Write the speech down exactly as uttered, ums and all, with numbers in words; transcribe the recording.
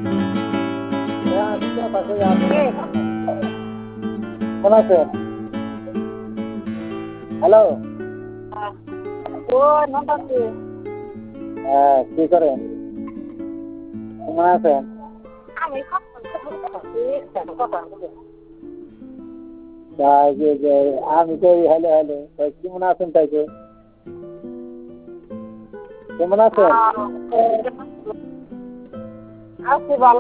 কেমন আছেন? হ্যালো, হ্যাঁ কি করেন? কেমন আছেন? তাই যে যে আমি তো হ্যালো হ্যালো তাই কেমন আছেন তাই যে কেমন আছেন? আছি ভালো।